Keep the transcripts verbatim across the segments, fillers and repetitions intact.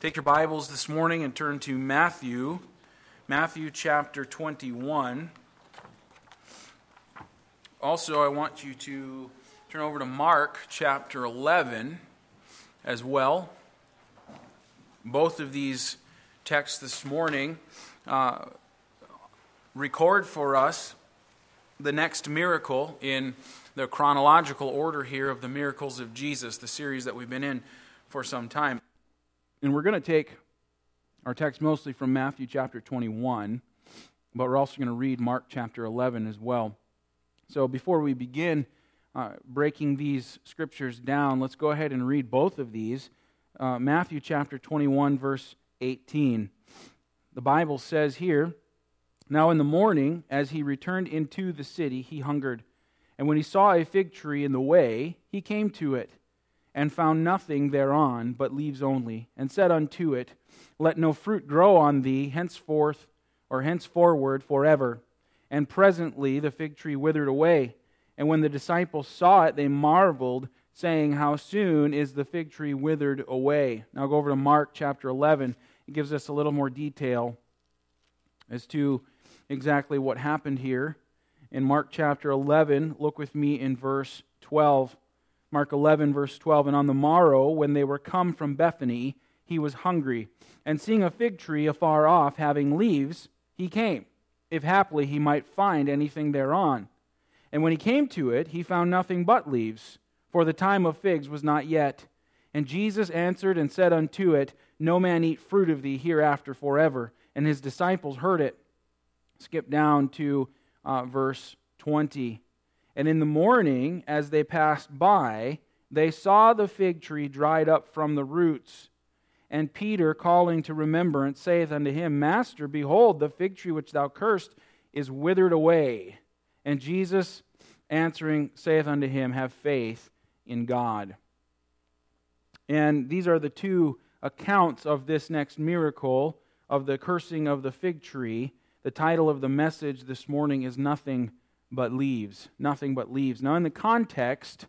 Take your Bibles this morning and turn to Matthew, Matthew chapter twenty-one. Also, I want you to turn over to Mark chapter eleven as well. Both of these texts this morning uh, record for us the next miracle in the chronological order here of the miracles of Jesus, the series that we've been in for some time. And we're going to take our text mostly from Matthew chapter twenty-one, but we're also going to read Mark chapter eleven as well. So before we begin uh, breaking these scriptures down, let's go ahead and read both of these. Uh, Matthew chapter twenty-one, verse eighteen. The Bible says here, "Now in the morning, as he returned into the city, he hungered. And when he saw a fig tree in the way, he came to it, and found nothing thereon but leaves only, and said unto it, Let no fruit grow on thee henceforth, or henceforward forever. And presently the fig tree withered away. And when the disciples saw it, they marveled, saying, How soon is the fig tree withered away?" Now go over to Mark chapter eleven. It gives us a little more detail as to exactly what happened here. In Mark chapter eleven, look with me in verse twelve. Mark eleven, verse twelve, "And on the morrow, when they were come from Bethany, he was hungry. And seeing a fig tree afar off, having leaves, he came, if haply he might find anything thereon. And when he came to it, he found nothing but leaves, for the time of figs was not yet. And Jesus answered and said unto it, No man eat fruit of thee hereafter forever. And his disciples heard it." Skip down to uh, verse twenty. "And in the morning, as they passed by, they saw the fig tree dried up from the roots. And Peter, calling to remembrance, saith unto him, Master, behold, the fig tree which thou cursed is withered away. And Jesus answering saith unto him, Have faith in God." And these are the two accounts of this next miracle, of the cursing of the fig tree. The title of the message this morning is Nothing but Leaves. Nothing but leaves. Now, in the context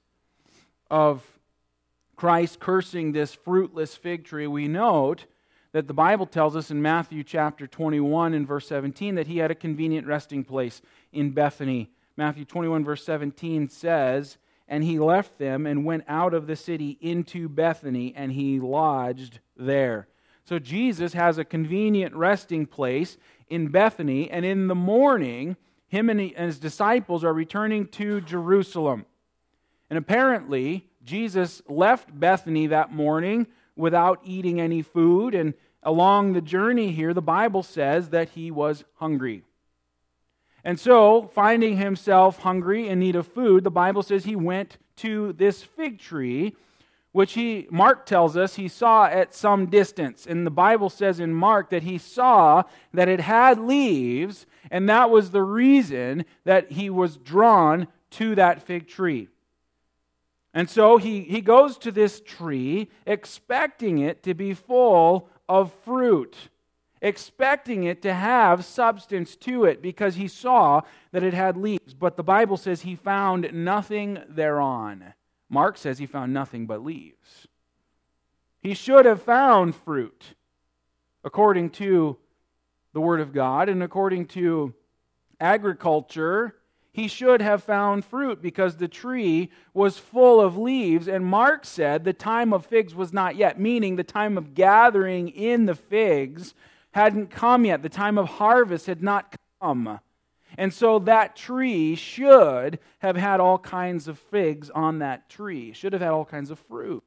of Christ cursing this fruitless fig tree, we note that the Bible tells us in Matthew chapter twenty-one and verse seventeen that he had a convenient resting place in Bethany. Matthew twenty-one verse seventeen says, "And he left them and went out of the city into Bethany, and he lodged there." So Jesus has a convenient resting place in Bethany, and in the morning, him and his disciples are returning to Jerusalem. And apparently, Jesus left Bethany that morning without eating any food, and along the journey here, the Bible says that he was hungry. And so, finding himself hungry in need of food, the Bible says he went to this fig tree, which he, Mark tells us, he saw at some distance. And the Bible says in Mark that he saw that it had leaves, and that was the reason that he was drawn to that fig tree. And so he, he goes to this tree expecting it to be full of fruit, expecting it to have substance to it, because he saw that it had leaves. But the Bible says he found nothing thereon. Mark says he found nothing but leaves. He should have found fruit, according to the Word of God, and according to agriculture, he should have found fruit because the tree was full of leaves. And Mark said the time of figs was not yet, meaning the time of gathering in the figs hadn't come yet. The time of harvest had not come. And so that tree should have had all kinds of figs on that tree. Should have had all kinds of fruit.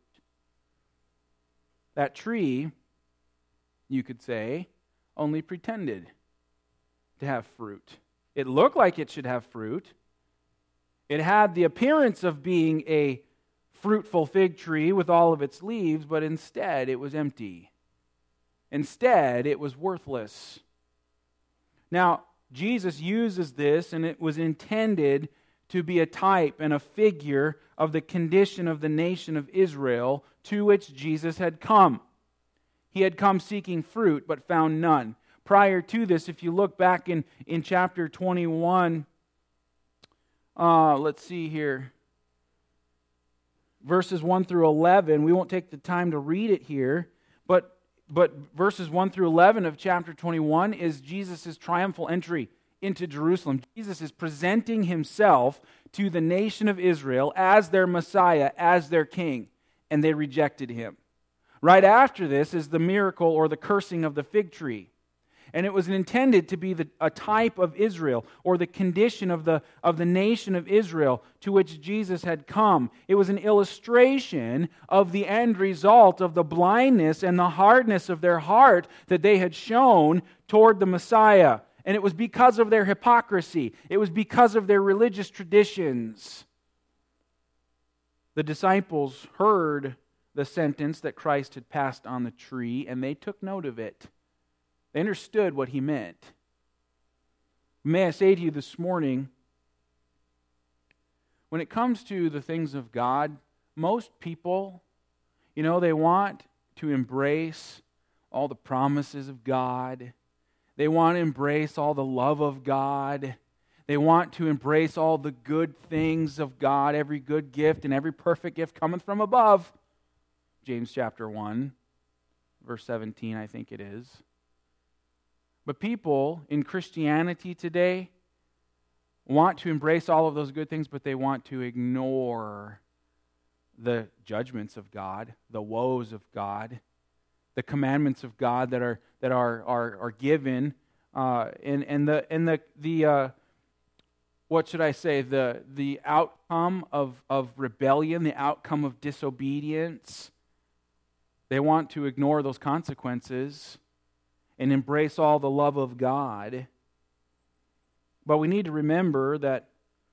That tree, you could say, only pretended to have fruit. It looked like it should have fruit. It had the appearance of being a fruitful fig tree with all of its leaves, but instead it was empty. Instead, it was worthless. Now, Jesus uses this, and it was intended to be a type and a figure of the condition of the nation of Israel to which Jesus had come. He had come seeking fruit, but found none. Prior to this, if you look back in, in chapter twenty-one, uh, let's see here, verses one through eleven, we won't take the time to read it here, but but verses one through eleven of chapter twenty-one is Jesus' triumphal entry into Jerusalem. Jesus is presenting himself to the nation of Israel as their Messiah, as their king, and they rejected him. Right after this is the miracle or the cursing of the fig tree. And it was intended to be the, a type of Israel, or the condition of the, of the nation of Israel to which Jesus had come. It was an illustration of the end result of the blindness and the hardness of their heart that they had shown toward the Messiah. And it was because of their hypocrisy. It was because of their religious traditions. The disciples heard the sentence that Christ had passed on the tree, and they took note of it. They understood what he meant. May I say to you this morning, when it comes to the things of God, most people, you know, they want to embrace all the promises of God. They want to embrace all the love of God. They want to embrace all the good things of God. Every good gift and every perfect gift cometh from above. James chapter one, verse seventeen, I think it is. But people in Christianity today want to embrace all of those good things, but they want to ignore the judgments of God, the woes of God, the commandments of God that are that are are, are given, uh, and and the and the the uh, what should I say the the outcome of of rebellion, the outcome of disobedience. They want to ignore those consequences and embrace all the love of God. But we need to remember that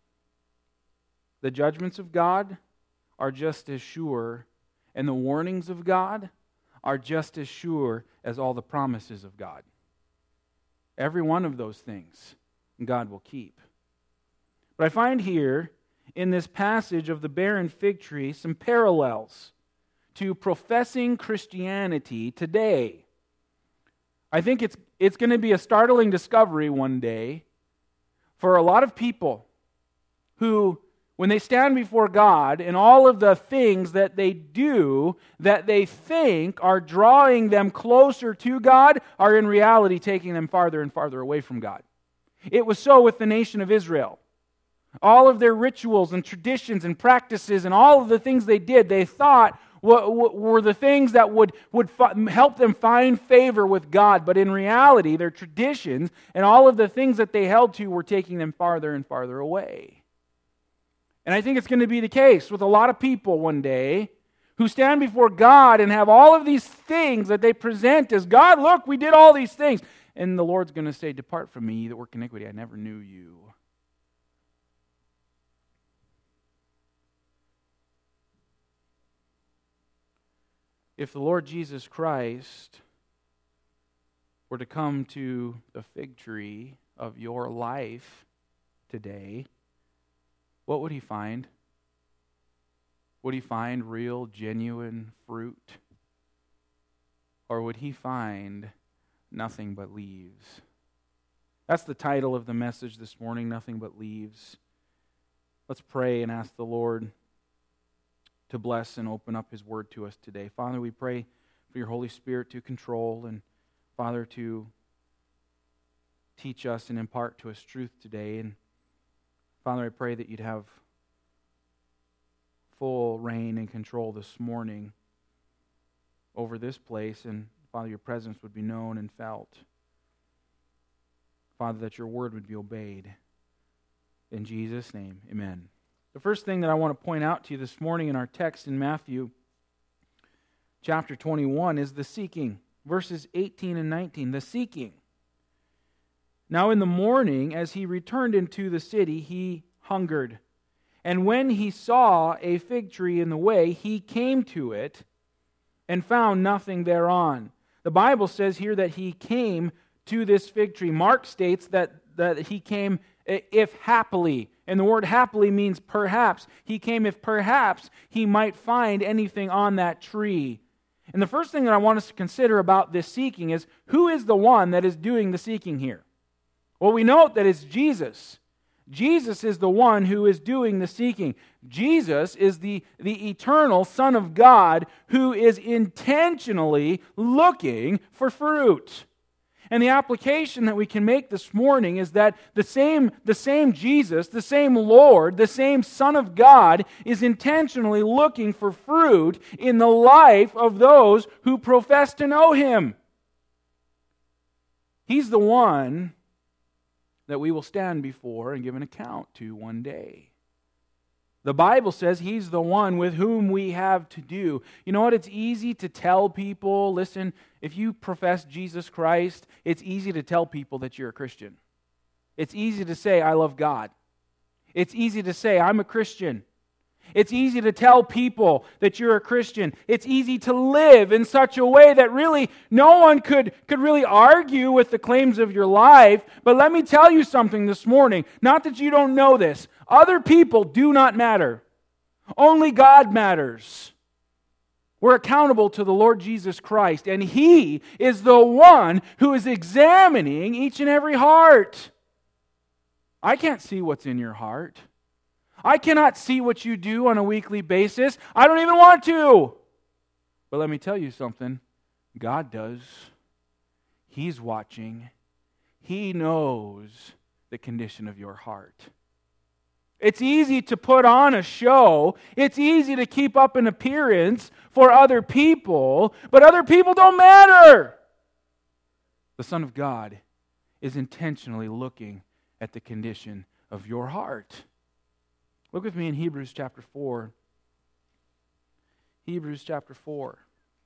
the judgments of God are just as sure, and the warnings of God are just as sure as all the promises of God. Every one of those things God will keep. But I find here in this passage of the barren fig tree some parallels to professing Christianity today. I think it's it's going to be a startling discovery one day for a lot of people who, when they stand before God, and all of the things that they do that they think are drawing them closer to God are in reality taking them farther and farther away from God. It was so with the nation of Israel. All of their rituals and traditions and practices and all of the things they did, they thought were the things that would, would help them find favor with God. But in reality, their traditions and all of the things that they held to were taking them farther and farther away. And I think it's going to be the case with a lot of people one day who stand before God and have all of these things that they present as, God, look, we did all these things. And the Lord's going to say, depart from me, you that work iniquity, I never knew you. If the Lord Jesus Christ were to come to the fig tree of your life today, what would he find? Would he find real, genuine fruit? Or would he find nothing but leaves? That's the title of the message this morning, Nothing But Leaves. Let's pray and ask the Lord to bless and open up his word to us today. Father, we pray for your Holy Spirit to control and, Father, to teach us and impart to us truth today. And Father, I pray that you'd have full reign and control this morning over this place, and Father, your presence would be known and felt. Father, that your word would be obeyed. In Jesus' name, amen. The first thing that I want to point out to you this morning in our text in Matthew chapter twenty-one is the seeking. Verses eighteen and nineteen, the seeking. Now in the morning, as he returned into the city, he hungered. And when he saw a fig tree in the way, he came to it and found nothing thereon. The Bible says here that he came to this fig tree. Mark states that, that he came if happily. And the word happily means perhaps. He came if perhaps he might find anything on that tree. And the first thing that I want us to consider about this seeking is, who is the one that is doing the seeking here? Well, we note that it's Jesus. Jesus is the one who is doing the seeking. Jesus is the, the eternal Son of God who is intentionally looking for fruit. And the application that we can make this morning is that the same, the same Jesus, the same Lord, the same Son of God is intentionally looking for fruit in the life of those who profess to know Him. He's the one that we will stand before and give an account to one day. The Bible says He's the one with whom we have to do. You know what? It's easy to tell people, listen, if you profess Jesus Christ, it's easy to tell people that you're a Christian. It's easy to say, I love God. It's easy to say, I'm a Christian. It's easy to tell people that you're a Christian. It's easy to live in such a way that really no one could, could really argue with the claims of your life. But let me tell you something this morning. Not that you don't know this. Other people do not matter. Only God matters. We're accountable to the Lord Jesus Christ, and He is the one who is examining each and every heart. I can't see what's in your heart. I cannot see what you do on a weekly basis. I don't even want to. But let me tell you something. God does. He's watching. He knows the condition of your heart. It's easy to put on a show. It's easy to keep up an appearance for other people, but other people don't matter. The Son of God is intentionally looking at the condition of your heart. Look with me in Hebrews chapter four. Hebrews chapter four.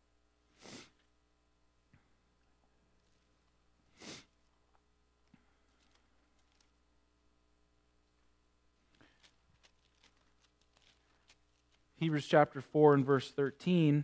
Hebrews chapter four and verse thirteen.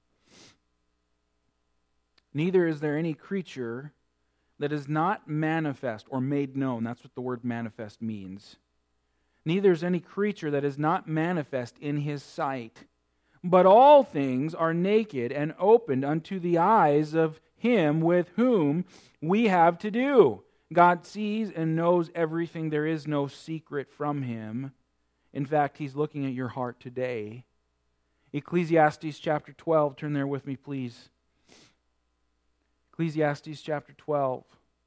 Neither is there any creature that is not manifest or made known. That's what the word manifest means. Neither is any creature that is not manifest in His sight. But all things are naked and opened unto the eyes of Him with whom we have to do. God sees and knows everything. There is no secret from Him. In fact, He's looking at your heart today. Ecclesiastes chapter twelve. Turn there with me, please. Ecclesiastes chapter twelve.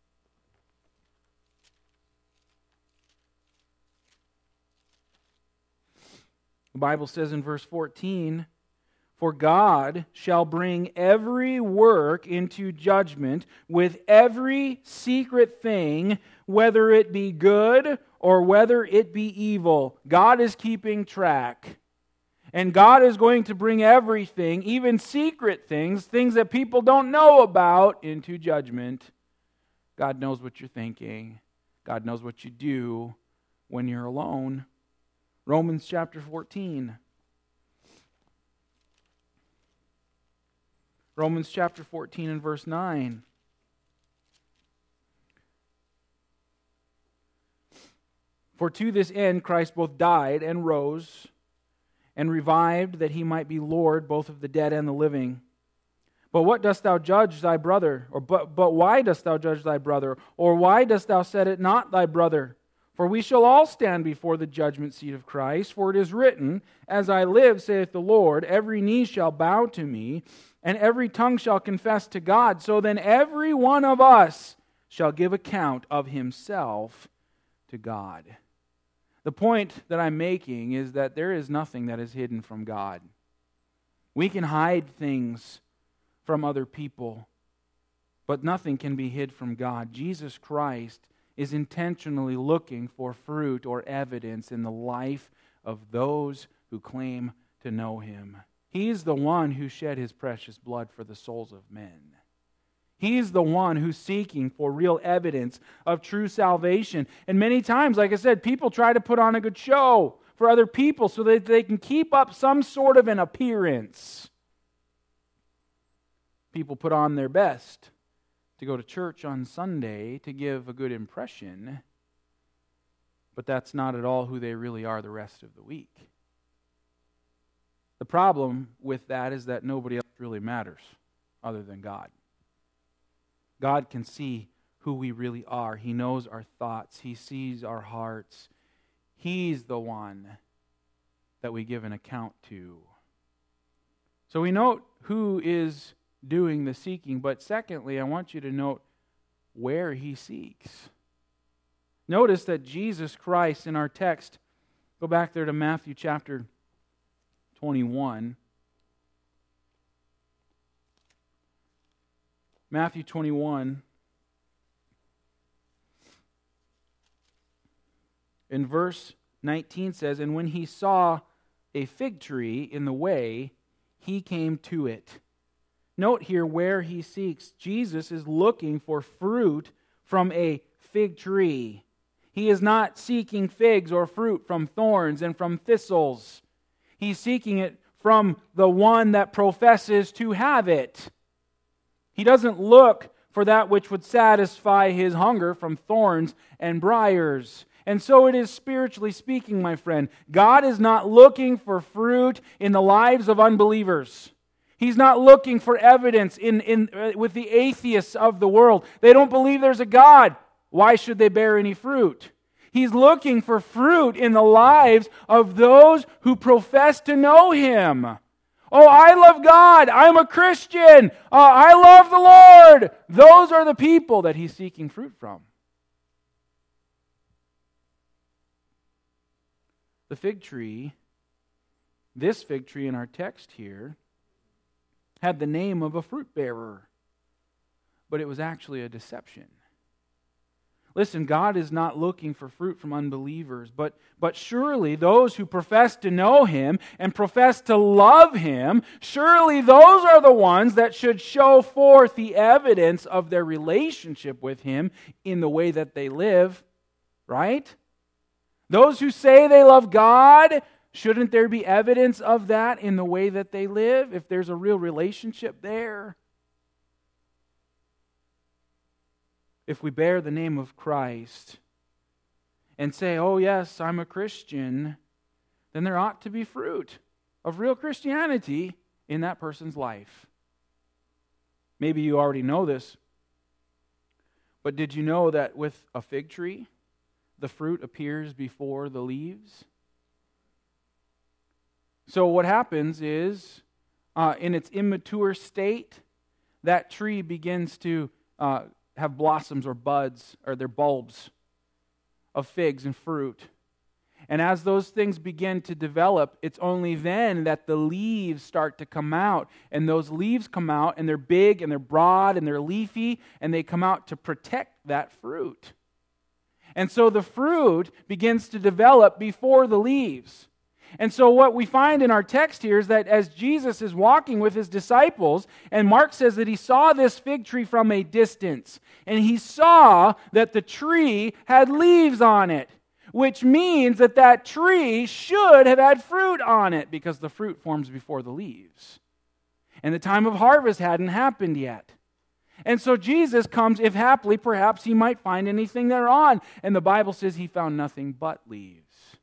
The Bible says in verse fourteen, For God shall bring every work into judgment with every secret thing, whether it be good or whether it be evil. God is keeping track. And God is going to bring everything, even secret things, things that people don't know about, into judgment. God knows what you're thinking. God knows what you do when you're alone. Romans chapter fourteen. Romans chapter fourteen and verse nine. For to this end Christ both died and rose and revived, that He might be Lord both of the dead and the living. But what dost thou judge thy brother? Or but, but why dost thou judge thy brother? Or why dost thou set it not thy brother? For we shall all stand before the judgment seat of Christ. For it is written, As I live, saith the Lord, every knee shall bow to me, and every tongue shall confess to God. So then every one of us shall give account of himself to God. The point that I'm making is that there is nothing that is hidden from God. We can hide things from other people, but nothing can be hid from God. Jesus Christ is intentionally looking for fruit or evidence in the life of those who claim to know Him. He's the one who shed His precious blood for the souls of men. He's the one who's seeking for real evidence of true salvation. And many times, like I said, people try to put on a good show for other people so that they can keep up some sort of an appearance. People put on their best to go to church on Sunday to give a good impression, but that's not at all who they really are the rest of the week. The problem with that is that nobody else really matters other than God. God can see who we really are. He knows our thoughts. He sees our hearts. He's the one that we give an account to. So we note who is doing the seeking, but secondly, I want you to note where he seeks. Notice that Jesus Christ in our text, go back there to Matthew chapter twenty-one. Matthew twenty-one, in verse nineteen says, "And when he saw a fig tree in the way, he came to it." Note here where he seeks. Jesus is looking for fruit from a fig tree. He is not seeking figs or fruit from thorns and from thistles. He's seeking it from the one that professes to have it. He doesn't look for that which would satisfy his hunger from thorns and briars. And so it is spiritually speaking, my friend. God is not looking for fruit in the lives of unbelievers. He's not looking for evidence in, in uh, with the atheists of the world. They don't believe there's a God. Why should they bear any fruit? He's looking for fruit in the lives of those who profess to know Him. Oh, I love God. I'm a Christian. Uh, I love the Lord. Those are the people that He's seeking fruit from. The fig tree, this fig tree in our text here, had the name of a fruit bearer, but it was actually a deception. Listen, God is not looking for fruit from unbelievers, but, but surely those who profess to know Him and profess to love Him, surely those are the ones that should show forth the evidence of their relationship with Him in the way that they live, right? Those who say they love God, shouldn't there be evidence of that in the way that they live, if there's a real relationship there? If we bear the name of Christ and say, oh yes, I'm a Christian, then there ought to be fruit of real Christianity in that person's life. Maybe you already know this, but did you know that with a fig tree, the fruit appears before the leaves? So what happens is, uh, in its immature state, that tree begins to uh, have blossoms or buds, or their bulbs of figs and fruit. And as those things begin to develop, it's only then that the leaves start to come out. And those leaves come out, and they're big, and they're broad, and they're leafy, and they come out to protect that fruit. And so the fruit begins to develop before the leaves. And so what we find in our text here is that as Jesus is walking with His disciples, and Mark says that he saw this fig tree from a distance, and he saw that the tree had leaves on it, which means that that tree should have had fruit on it, because the fruit forms before the leaves. And the time of harvest hadn't happened yet. And so Jesus comes, if haply, perhaps he might find anything thereon. And the Bible says he found nothing but leaves.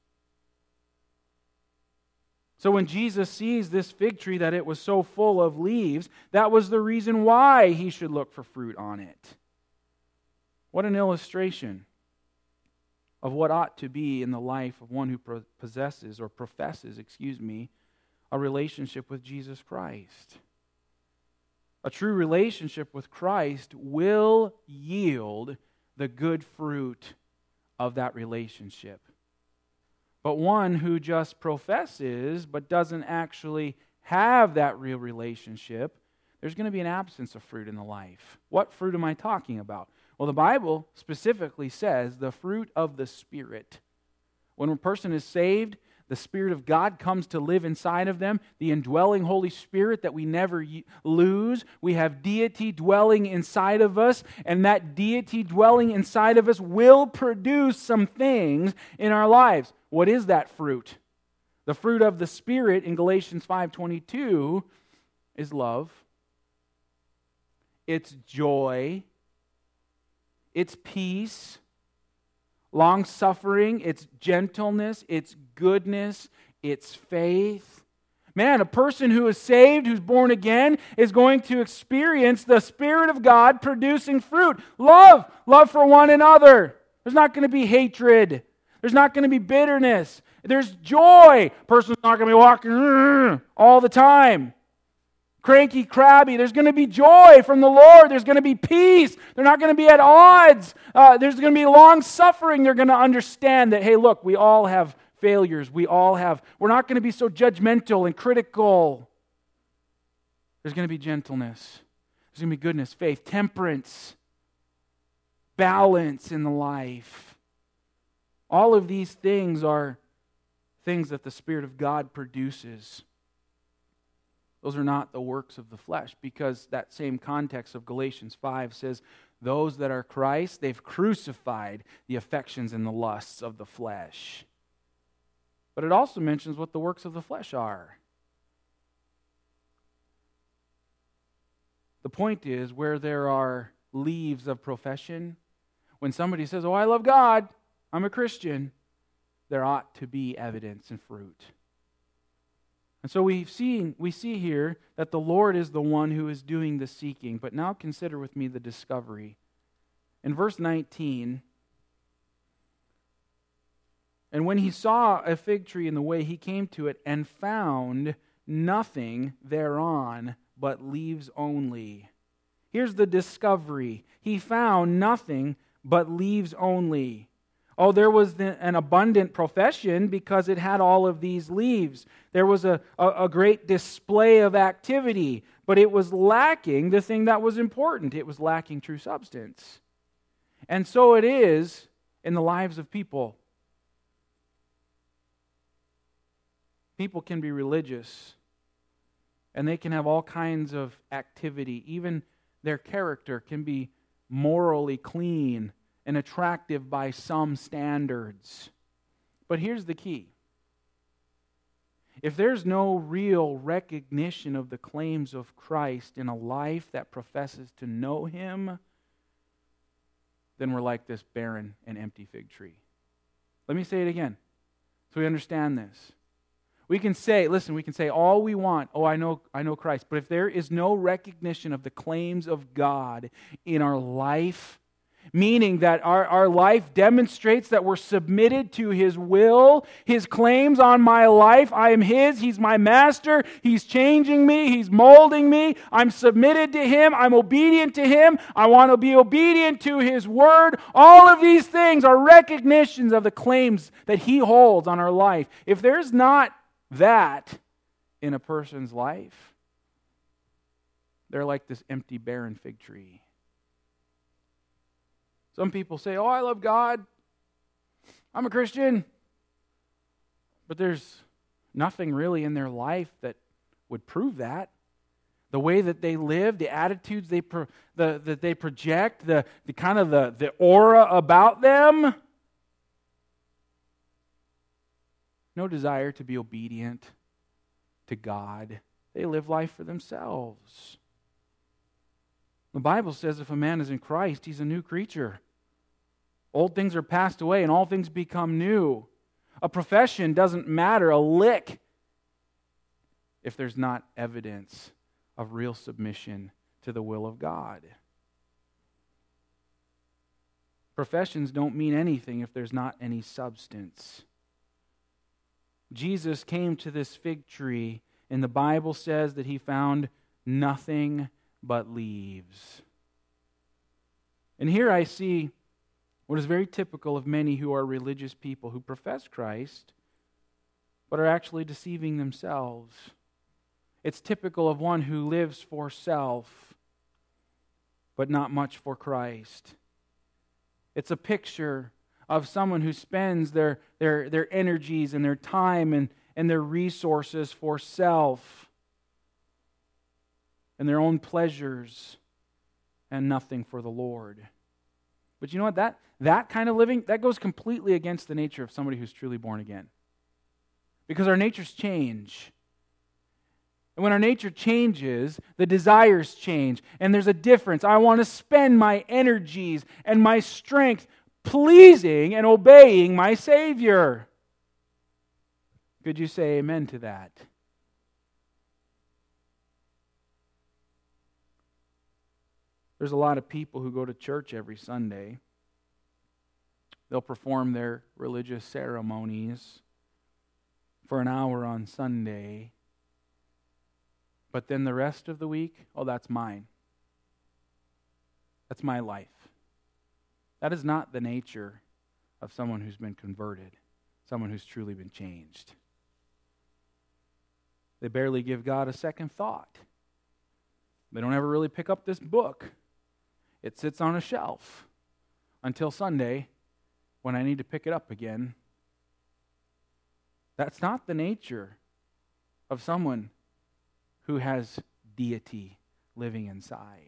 So when Jesus sees this fig tree, that it was so full of leaves, that was the reason why he should look for fruit on it. What an illustration of what ought to be in the life of one who possesses or professes, excuse me, a relationship with Jesus Christ. A true relationship with Christ will yield the good fruit of that relationship. But one who just professes but doesn't actually have that real relationship, there's going to be an absence of fruit in the life. What fruit am I talking about? Well, the Bible specifically says the fruit of the Spirit. When a person is saved, the Spirit of God comes to live inside of them, the indwelling Holy Spirit that we never lose. We have deity dwelling inside of us, and that deity dwelling inside of us will produce some things in our lives. What is that fruit? The fruit of the Spirit in Galatians five twenty-two is love. It's joy. It's peace. Long-suffering. It's gentleness. It's goodness. It's faith. Man, a person who is saved, who's born again, is going to experience the Spirit of God producing fruit. Love. Love for one another. There's not going to be hatred. There's not going to be bitterness. There's joy. A person's not going to be walking all the time. Cranky, crabby. There's going to be joy from the Lord. There's going to be peace. They're not going to be at odds. Uh, there's going to be long suffering. They're going to understand that, hey, look, we all have failures. We all have. We're not going to be so judgmental and critical. There's going to be gentleness. There's going to be goodness, faith, temperance, balance in the life. All of these things are things that the Spirit of God produces. Those are not the works of the flesh, because that same context of Galatians five says, those that are Christ, they've crucified the affections and the lusts of the flesh. But it also mentions what the works of the flesh are. The point is, where there are leaves of profession, when somebody says, oh, I love God, I'm a Christian, there ought to be evidence and fruit. And so we've seen, we see here that the Lord is the one who is doing the seeking. But now consider with me the discovery. In verse nineteen, and when he saw a fig tree in the way, he came to it and found nothing thereon but leaves only. Here's the discovery. He found nothing but leaves only. Oh, there was an abundant profession because it had all of these leaves. There was a, a, a great display of activity, but it was lacking the thing that was important. It was lacking true substance. And so it is in the lives of people. People can be religious, and they can have all kinds of activity. Even their character can be morally clean and attractive by some standards. But here's the key. If there's no real recognition of the claims of Christ in a life that professes to know Him, then we're like this barren and empty fig tree. Let me say it again so we understand this. We can say, listen, we can say all we want, oh, I know, I know Christ, but if there is no recognition of the claims of God in our life, meaning that our, our life demonstrates that we're submitted to His will, His claims on my life. I am His. He's my master. He's changing me. He's molding me. I'm submitted to Him. I'm obedient to Him. I want to be obedient to His word. All of these things are recognitions of the claims that He holds on our life. If there's not that in a person's life, they're like this empty, barren fig tree. Some people say, oh, I love God. I'm a Christian. But there's nothing really in their life that would prove that. The way that they live, the attitudes they pro, the, that they project, the, the kind of the, the aura about them. No desire to be obedient to God. They live life for themselves. The Bible says if a man is in Christ, he's a new creature. Old things are passed away and all things become new. A profession doesn't matter a lick if there's not evidence of real submission to the will of God. Professions don't mean anything if there's not any substance. Jesus came to this fig tree, and the Bible says that He found nothing but leaves. And here I see what is very typical of many who are religious people who profess Christ, but are actually deceiving themselves. It's typical of one who lives for self, but not much for Christ. It's a picture of someone who spends their, their, their energies and their time and, and their resources for self and their own pleasures and nothing for the Lord. But you know what? That, that kind of living, that goes completely against the nature of somebody who's truly born again. Because our natures change. And when our nature changes, the desires change. And there's a difference. I want to spend my energies and my strength pleasing and obeying my Savior. Could you say amen to that? There's a lot of people who go to church every Sunday. They'll perform their religious ceremonies for an hour on Sunday. But then the rest of the week, oh, that's mine. That's my life. That is not the nature of someone who's been converted, someone who's truly been changed. They barely give God a second thought. They don't ever really pick up this book. It sits on a shelf until Sunday when I need to pick it up again. That's not the nature of someone who has deity living inside.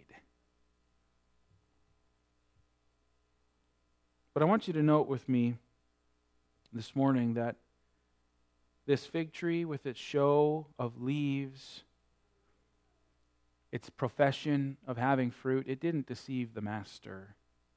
But I want you to note with me this morning that this fig tree with its show of leaves, its profession of having fruit, it didn't deceive the master.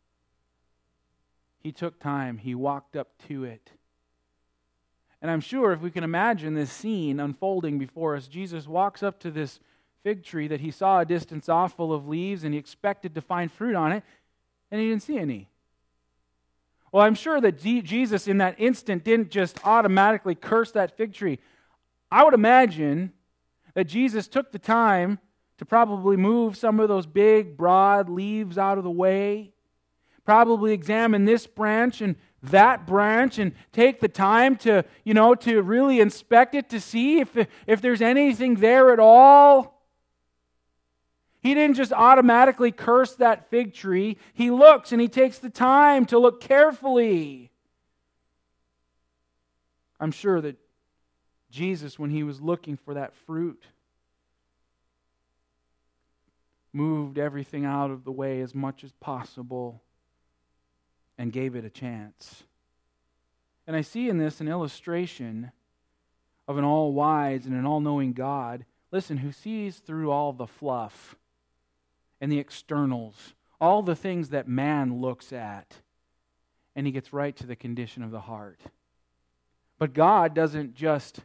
He took time. He walked up to it. And I'm sure if we can imagine this scene unfolding before us, Jesus walks up to this fig tree that he saw a distance off full of leaves, and he expected to find fruit on it, and he didn't see any. Well, I'm sure that G- Jesus in that instant didn't just automatically curse that fig tree. I would imagine that Jesus took the time to probably move some of those big, broad leaves out of the way, probably examine this branch and that branch and take the time to, you know, to really inspect it to see if, if there's anything there at all. He didn't just automatically curse that fig tree. He looks and he takes the time to look carefully. I'm sure that Jesus, when he was looking for that fruit, moved everything out of the way as much as possible and gave it a chance. And I see in this an illustration of an all-wise and an all-knowing God, listen, who sees through all the fluff and the externals, all the things that man looks at, and he gets right to the condition of the heart. But God doesn't just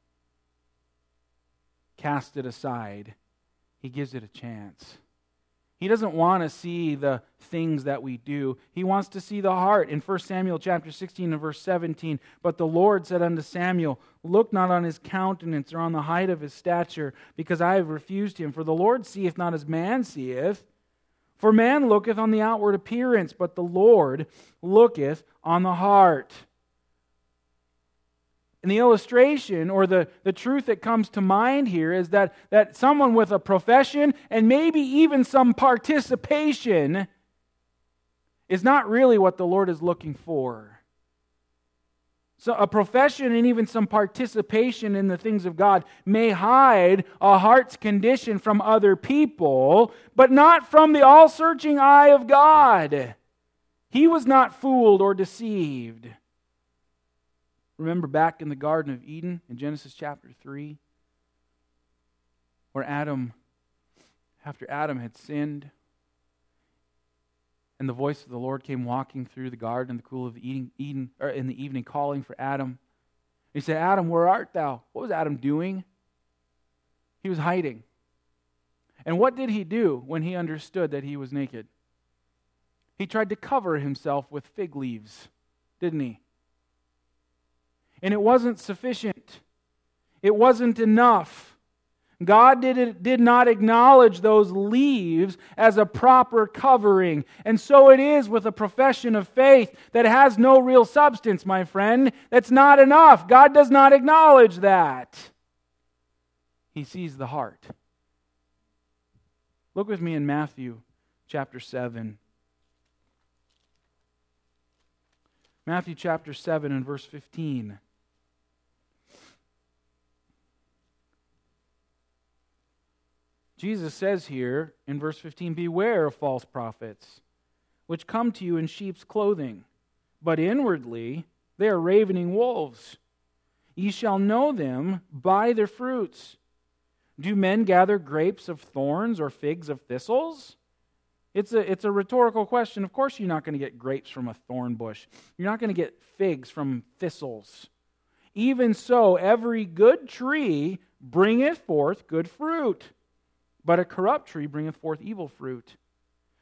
cast it aside. He gives it a chance. He doesn't want to see the things that we do. He wants to see the heart. In First Samuel chapter sixteen and verse seventeen, but the Lord said unto Samuel, look not on his countenance or on the height of his stature, because I have refused him. For the Lord seeth not as man seeth. For man looketh on the outward appearance, but the Lord looketh on the heart. And the illustration or the, the truth that comes to mind here is that, that someone with a profession and maybe even some participation is not really what the Lord is looking for. So a profession and even some participation in the things of God may hide a heart's condition from other people, but not from the all-searching eye of God. He was not fooled or deceived. Remember back in the Garden of Eden in Genesis chapter three, where Adam, after Adam had sinned, and the voice of the Lord came walking through the garden in the cool of Eden, Eden or in the evening, calling for Adam. He said, Adam, where art thou? What was Adam doing? He was hiding. And what did he do when he understood that he was naked? He tried to cover himself with fig leaves, didn't he? And it wasn't sufficient. It wasn't enough. God did, did not acknowledge those leaves as a proper covering. And so it is with a profession of faith that has no real substance, my friend. That's not enough. God does not acknowledge that. He sees the heart. Look with me in Matthew chapter seven. Matthew chapter seven and verse fifteen. Jesus says here in verse fifteen, beware of false prophets, which come to you in sheep's clothing, but inwardly they are ravening wolves. Ye shall know them by their fruits. Do men gather grapes of thorns or figs of thistles? It's a, it's a rhetorical question. Of course you're not going to get grapes from a thorn bush. You're not going to get figs from thistles. Even so, every good tree bringeth forth good fruit, but a corrupt tree bringeth forth evil fruit.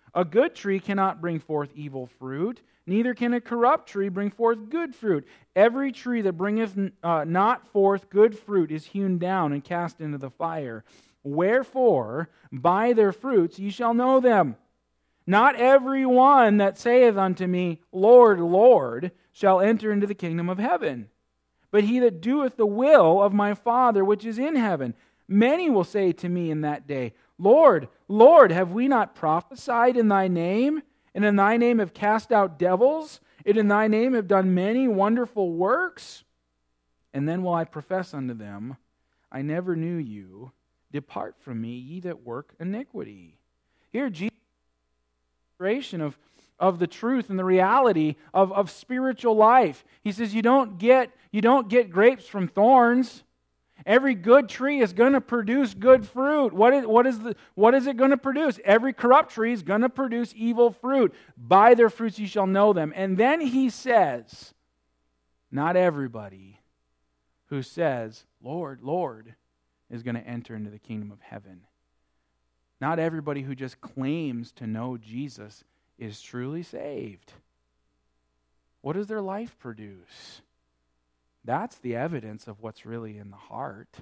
A good tree cannot bring forth evil fruit, neither can a corrupt tree bring forth good fruit. Every tree that bringeth uh, not forth good fruit is hewn down and cast into the fire. Wherefore, by their fruits ye shall know them. Not every one that saith unto me, Lord, Lord, shall enter into the kingdom of heaven, but he that doeth the will of my Father which is in heaven. Many will say to me in that day, Lord, Lord, have we not prophesied in thy name, and in thy name have cast out devils, and in thy name have done many wonderful works? And then will I profess unto them, I never knew you. Depart from me, ye that work iniquity. Here, Jesus of, of the truth and the reality of, of spiritual life. He says you don't get you don't get grapes from thorns. Every good tree is going to produce good fruit. What is, what is, the, what is it going to produce? Every corrupt tree is going to produce evil fruit. By their fruits you shall know them. And then he says, not everybody who says, Lord, Lord, is going to enter into the kingdom of heaven. Not everybody who just claims to know Jesus is truly saved. What does their life produce? That's the evidence of what's really in the heart.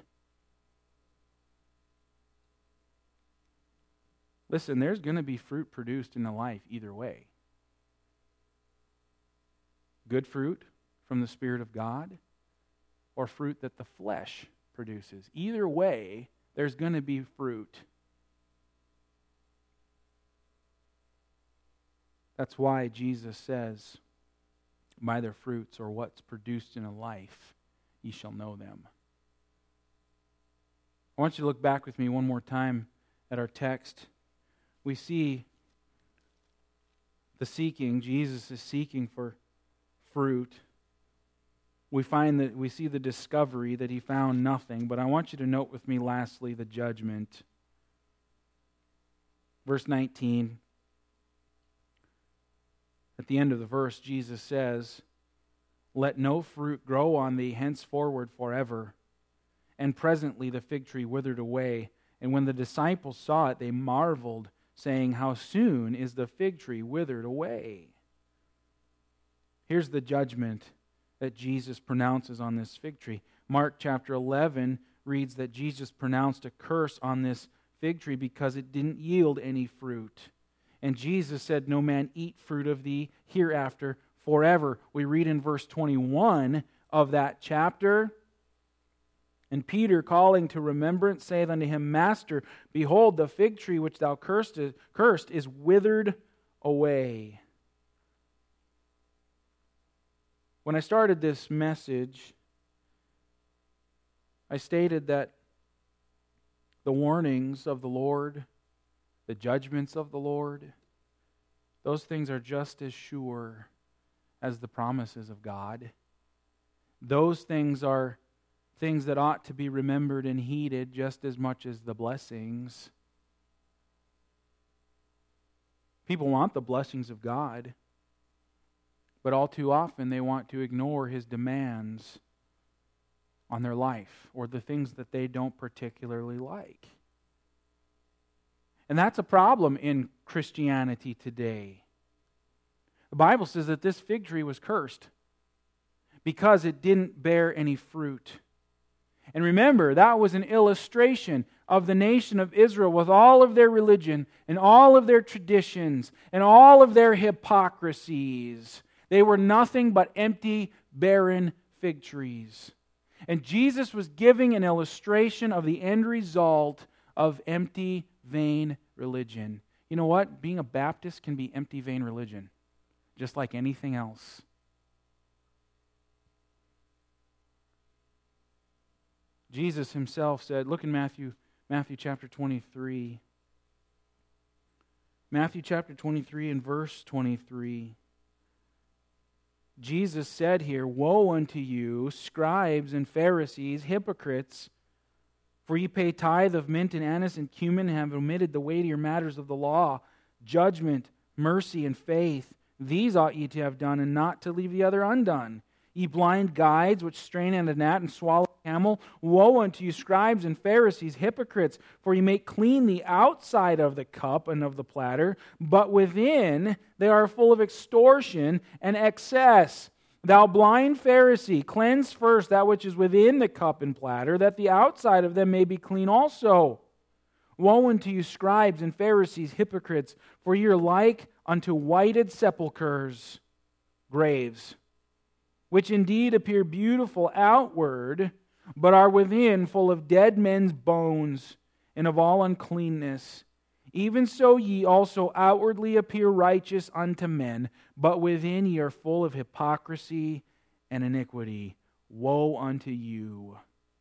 Listen, there's going to be fruit produced in the life either way. Good fruit from the Spirit of God, or fruit that the flesh produces. Either way, there's going to be fruit. That's why Jesus says, by their fruits, or what's produced in a life, ye shall know them. I want you to look back with me one more time at our text. We see the seeking. Jesus is seeking for fruit. We find that we see the discovery that he found nothing. But I want you to note with me lastly the judgment. Verse nineteen. At the end of the verse, Jesus says, let no fruit grow on thee henceforward forever. And presently the fig tree withered away. And when the disciples saw it, they marveled, saying, how soon is the fig tree withered away? Here's the judgment that Jesus pronounces on this fig tree. Mark chapter eleven reads that Jesus pronounced a curse on this fig tree because it didn't yield any fruit. And Jesus said, no man eat fruit of thee hereafter forever. We read in verse twenty-one of that chapter, and Peter, calling to remembrance, saith unto him, Master, behold, the fig tree which thou cursed is withered away. When I started this message, I stated that the warnings of the Lord, the judgments of the Lord, those things are just as sure as the promises of God. Those things are things that ought to be remembered and heeded just as much as the blessings. People want the blessings of God, but all too often they want to ignore His demands on their life or the things that they don't particularly like. And that's a problem in Christianity today. The Bible says that this fig tree was cursed because it didn't bear any fruit. And remember, that was an illustration of the nation of Israel with all of their religion and all of their traditions and all of their hypocrisies. They were nothing but empty, barren fig trees. And Jesus was giving an illustration of the end result of empty, vain religion. You know what? Being a Baptist can be empty, vain religion, just like anything else. Jesus himself said, look in Matthew, Matthew chapter twenty-three. Matthew chapter twenty-three and verse twenty-three. Jesus said here, woe unto you, scribes and Pharisees, hypocrites, for ye pay tithe of mint and anise and cumin, and have omitted the weightier matters of the law, judgment, mercy, and faith. These ought ye to have done, and not to leave the other undone. Ye blind guides, which strain at a gnat and swallow a camel, woe unto you, scribes and Pharisees, hypocrites! For ye make clean the outside of the cup and of the platter, but within they are full of extortion and excess. Thou blind Pharisee, cleanse first that which is within the cup and platter, that the outside of them may be clean also. Woe unto you, scribes and Pharisees, hypocrites! For ye are like unto whited sepulchres, graves, which indeed appear beautiful outward, but are within full of dead men's bones and of all uncleanness. Even so ye also outwardly appear righteous unto men, but within ye are full of hypocrisy and iniquity. Woe unto you!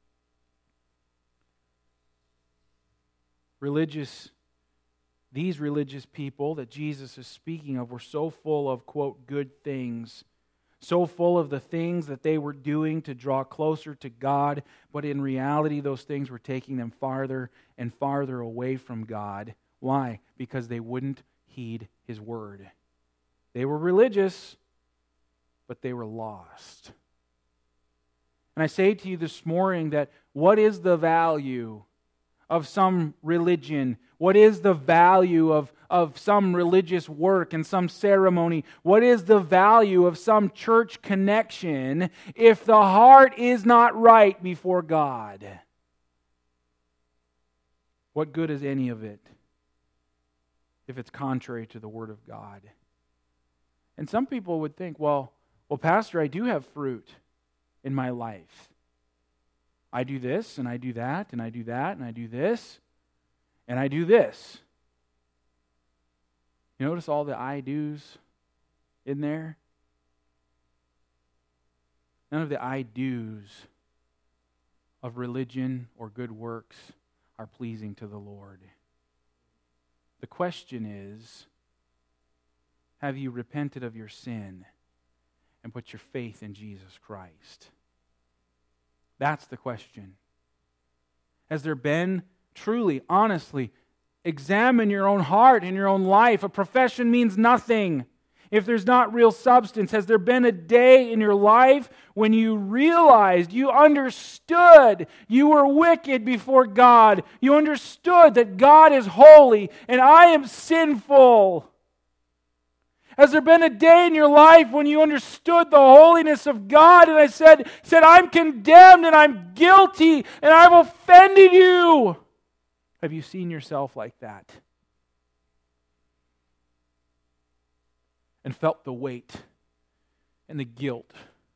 Religious, these religious people that Jesus is speaking of were so full of, quote, good things, so full of the things that they were doing to draw closer to God, but in reality those things were taking them farther and farther away from God. Why? Because they wouldn't heed His word. They were religious, but they were lost. And I say to you this morning that what is the value of some religion? What is the value of, of some religious work and some ceremony? What is the value of some church connection if the heart is not right before God? What good is any of it if it's contrary to the Word of God? And some people would think, well, well, Pastor, I do have fruit in my life. I do this, and I do that, and I do that, and I do this, and I do this. You notice all the I do's in there? None of the I do's of religion or good works are pleasing to the Lord. The question is, have you repented of your sin and put your faith in Jesus Christ? That's the question. Has there been, truly, honestly, examine your own heart and your own life. A profession means nothing if there's not real substance. Has there been a day in your life when you realized, you understood you were wicked before God? You understood that God is holy and I am sinful? Has there been a day in your life when you understood the holiness of God and I said, said, I'm condemned and I'm guilty and I've offended you? Have you seen yourself like that? And felt the weight and the guilt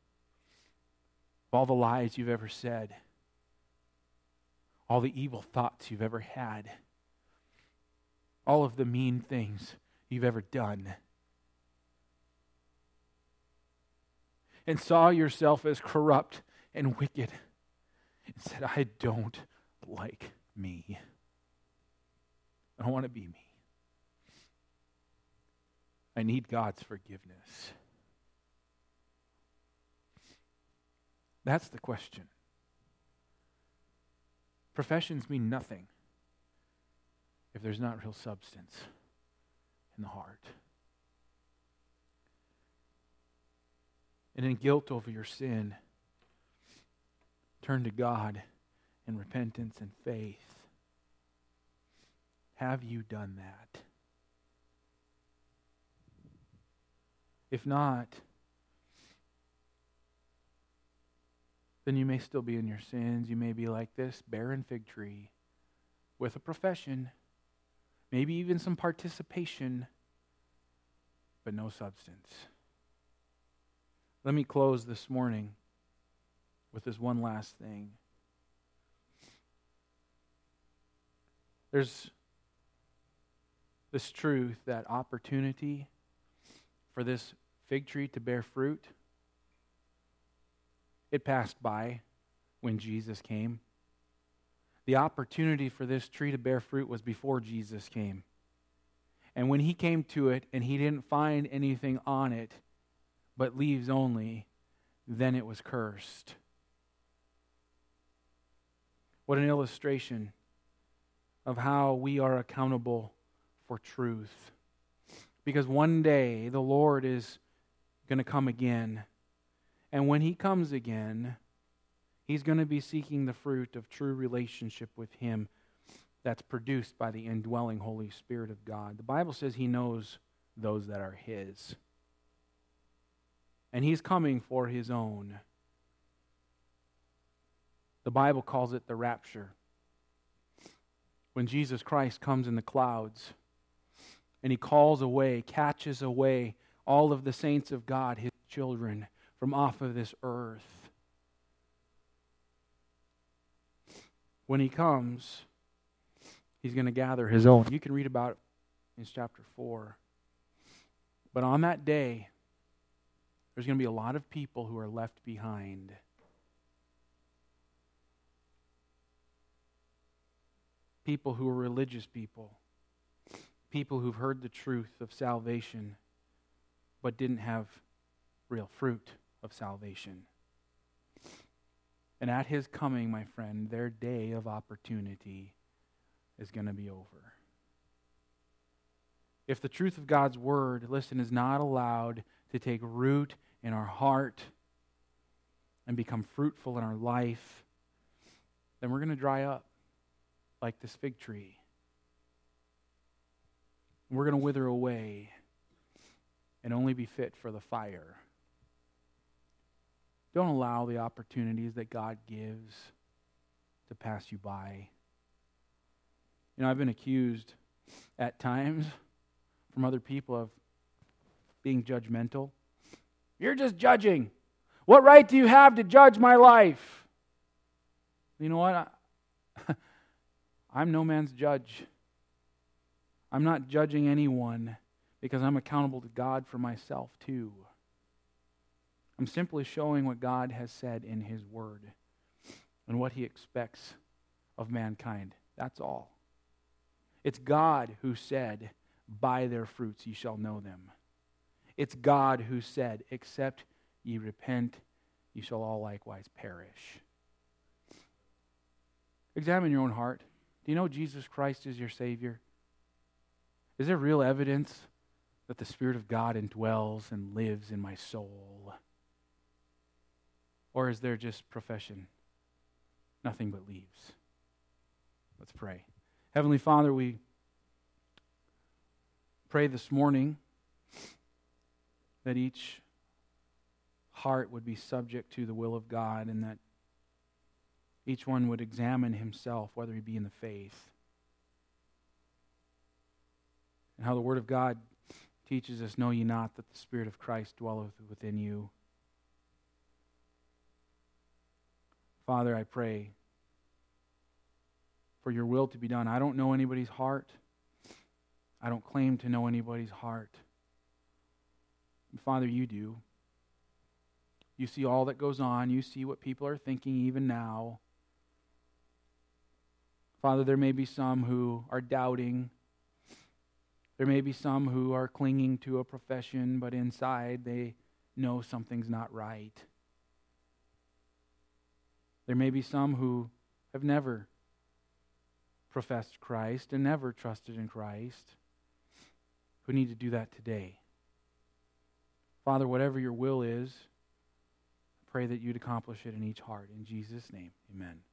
of all the lies you've ever said, all the evil thoughts you've ever had, all of the mean things you've ever done, and saw yourself as corrupt and wicked, and said, I don't like me. I don't want to be me. I need God's forgiveness. That's the question. Professions mean nothing if there's not real substance in the heart. And in guilt over your sin, turn to God in repentance and faith. Have you done that? If not, then you may still be in your sins. You may be like this barren fig tree with a profession, maybe even some participation, but no substance. Let me close this morning with this one last thing. There's this truth that opportunity for this fig tree to bear fruit, it passed by when Jesus came. The opportunity for this tree to bear fruit was before Jesus came. And when he came to it and he didn't find anything on it but leaves only, then it was cursed. What an illustration of how we are accountable for truth. Because one day the Lord is going to come again. And when He comes again, He's going to be seeking the fruit of true relationship with Him that's produced by the indwelling Holy Spirit of God. The Bible says He knows those that are His. And He's coming for His own. The Bible calls it the rapture. When Jesus Christ comes in the clouds and He calls away, catches away all of the saints of God, His children, from off of this earth. When He comes, He's going to gather His own. You can read about it in chapter four. But on that day, there's going to be a lot of people who are left behind. People who are religious people. People who've heard the truth of salvation but didn't have real fruit of salvation. And at His coming, my friend, their day of opportunity is going to be over. If the truth of God's Word, listen, is not allowed to take root in our heart and become fruitful in our life, then we're going to dry up like this fig tree. We're going to wither away and only be fit for the fire. Don't allow the opportunities that God gives to pass you by. You know, I've been accused at times from other people of being judgmental. You're just judging. What right do you have to judge my life? You know what? I, I'm no man's judge. I'm not judging anyone because I'm accountable to God for myself too. I'm simply showing what God has said in His Word and what He expects of mankind. That's all. It's God who said, by their fruits ye shall know them. It's God who said, except ye repent, ye shall all likewise perish. Examine your own heart. Do you know Jesus Christ is your Savior? Is there real evidence that the Spirit of God indwells and lives in my soul? Or is there just profession? Nothing but leaves. Let's pray. Heavenly Father, we pray this morning that each heart would be subject to the will of God and that each one would examine himself, whether he be in the faith. And how the Word of God teaches us, know ye not that the Spirit of Christ dwelleth within you. Father, I pray for your will to be done. I don't know anybody's heart. I don't claim to know anybody's heart. Father, you do. You see all that goes on. You see what people are thinking even now. Father, there may be some who are doubting. There may be some who are clinging to a profession, but inside they know something's not right. There may be some who have never professed Christ and never trusted in Christ, who need to do that today. Father, whatever your will is, I pray that you'd accomplish it in each heart. In Jesus' name, amen.